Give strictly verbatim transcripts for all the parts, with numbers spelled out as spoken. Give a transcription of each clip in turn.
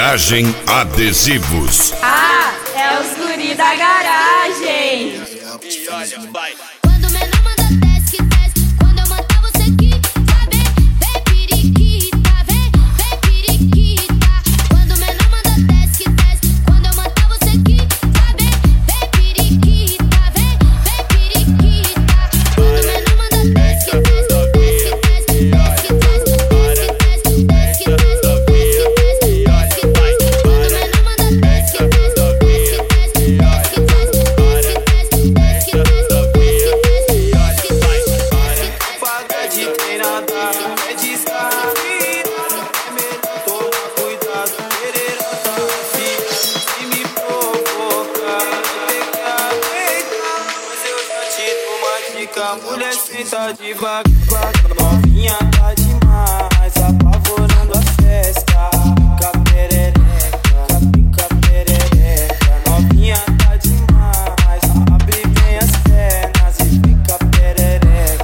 Garagem Adesivos. Ah, é os guri da garagem. E olha, vai. Quando o menor manda desce, que desce. Quando eu mandar você aqui, sabe? Vem periquita, vem, vem periquita. Quando o menor manda desce, que desce. Quando eu mandar você aqui, sabe? Vem periquita, vem, vem periquita. Quando o menor manda desce, que desce, desce, desce, desce, desce, desce, desce, desce, desce, desce. Mulher senta devagar, novinha tá demais, apavorando a festa. Pica perereca, pica perereca, novinha tá demais, abre bem as pernas e fica perereca.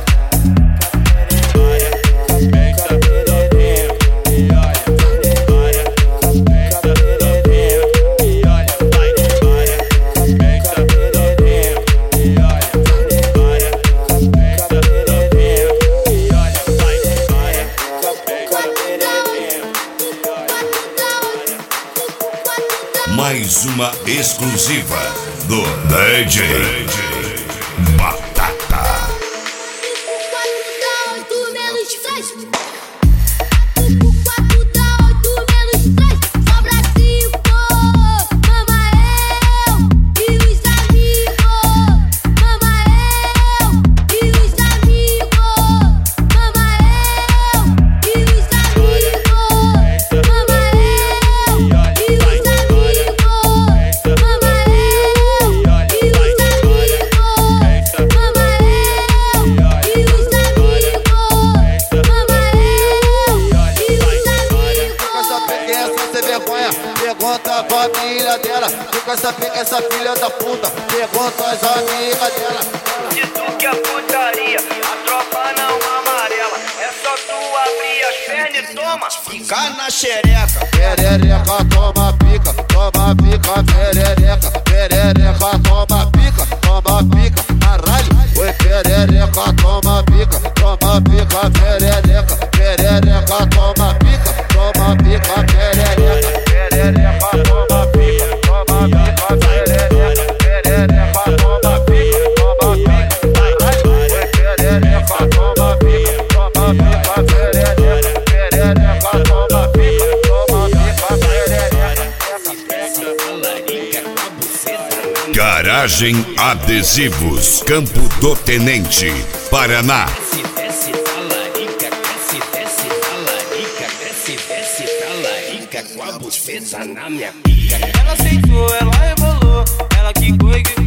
Pica perereca, pica perereca, pica perereca, e olha, vai, pica perereca, e olha. Mais uma exclusiva do D J Batata. Pergunta pra família dela, tu quer saber que essa filha da puta? Pergunta às amigas dela. De tu que é putaria, a tropa não amarela. É só tu abrir as pernas e toma, fica na xereca. Perereca, toma pica, toma pica, perereca. Perereca, toma pica, toma pica, caralho. Oi, perereca, toma pica, toma pica, perereca. Perereca, toma pica, toma pica, perereca. Perereca, toma pica, toma pica, perereca. Perereca, toma pica, toma pica, caralho. Oi, perereca, toma pica, toma pica, perereca. Perereca, toma pica, toma pica, perereca. Garagem Adesivos, Campo do Tenente, Paraná. Desce, desce, talarica, desce, desce, talarica, desce, desce, talarica, com a buceta na minha pica. Ela aceitou, ela rebolou, ela quicou e